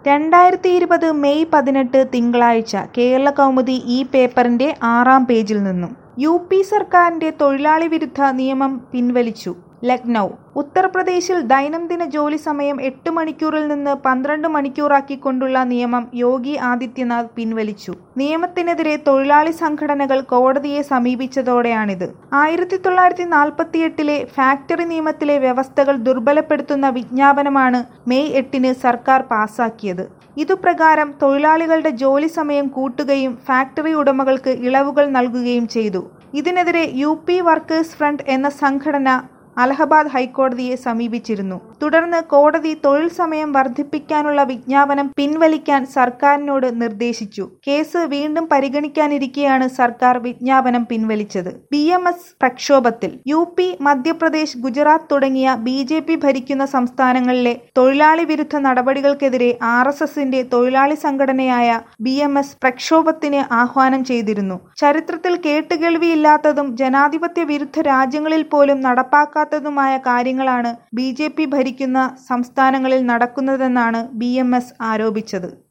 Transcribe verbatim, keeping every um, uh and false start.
രണ്ടായിരത്തി ഇരുപത് മെയ് പതിനെട്ട് തിങ്കളാഴ്ച കേരളകൗമുദി ഈ പേപ്പറിന്റെ ആറാം പേജിൽ നിന്നും യു പി സർക്കാരിന്റെ തൊഴിലാളി വിരുദ്ധ നിയമം പിൻവലിച്ചു. ലക്നൗ ഉത്തർപ്രദേശിൽ ദൈനംദിന ജോലി സമയം എട്ട് മണിക്കൂറിൽ നിന്ന് പന്ത്രണ്ട് മണിക്കൂറാക്കിക്കൊണ്ടുള്ള നിയമം യോഗി ആദിത്യനാഥ് പിൻവലിച്ചു. നിയമത്തിനെതിരെ തൊഴിലാളി സംഘടനകൾ കോടതിയെ സമീപിച്ചതോടെയാണിത്. ആയിരത്തി തൊള്ളായിരത്തി നാൽപ്പത്തിയെട്ടിലെ ഫാക്ടറി നിയമത്തിലെ വ്യവസ്ഥകൾ ദുർബലപ്പെടുത്തുന്ന വിജ്ഞാപനമാണ് മെയ് എട്ടിന് സർക്കാർ പാസാക്കിയത്. ഇതുപ്രകാരം തൊഴിലാളികളുടെ ജോലി സമയം കൂട്ടുകയും ഫാക്ടറി ഉടമകൾക്ക് ഇളവുകൾ നൽകുകയും ചെയ്തു. ഇതിനെതിരെ യു പി വർക്കേഴ്സ് ഫ്രണ്ട് എന്ന സംഘടന അലഹബാദ് ഹൈക്കോടതിയെ സമീപിച്ചിരുന്നു. തുടർന്ന് കോടതി തൊഴിൽ സമയം വർദ്ധിപ്പിക്കാനുള്ള വിജ്ഞാപനം പിൻവലിക്കാൻ സർക്കാരിനോട് നിർദ്ദേശിച്ചു. കേസ് വീണ്ടും പരിഗണിക്കാനിരിക്കെയാണ് സർക്കാർ വിജ്ഞാപനം പിൻവലിച്ചത്. ബി എം എസ് പ്രക്ഷോഭത്തിൽ യു പി, മധ്യപ്രദേശ്, ഗുജറാത്ത് തുടങ്ങിയ ബി ജെ പി ഭരിക്കുന്ന സംസ്ഥാനങ്ങളിലെ തൊഴിലാളി വിരുദ്ധ നടപടികൾക്കെതിരെ ആർ എസ് എസിന്റെ തൊഴിലാളി സംഘടനയായ ബി എം എസ് പ്രക്ഷോഭത്തിന് ആഹ്വാനം ചെയ്തിരുന്നു. ചരിത്രത്തിൽ കേട്ടുകേൾവിയില്ലാത്തതും ജനാധിപത്യ വിരുദ്ധ രാജ്യങ്ങളിൽ പോലും നടപ്പാക്കാൻ ാത്തതുമായ കാര്യങ്ങളാണ് ബി ജെ പി ഭരിക്കുന്ന സംസ്ഥാനങ്ങളിൽ നടക്കുന്നതെന്നാണ് ബി എം എസ് ആരോപിച്ചത്.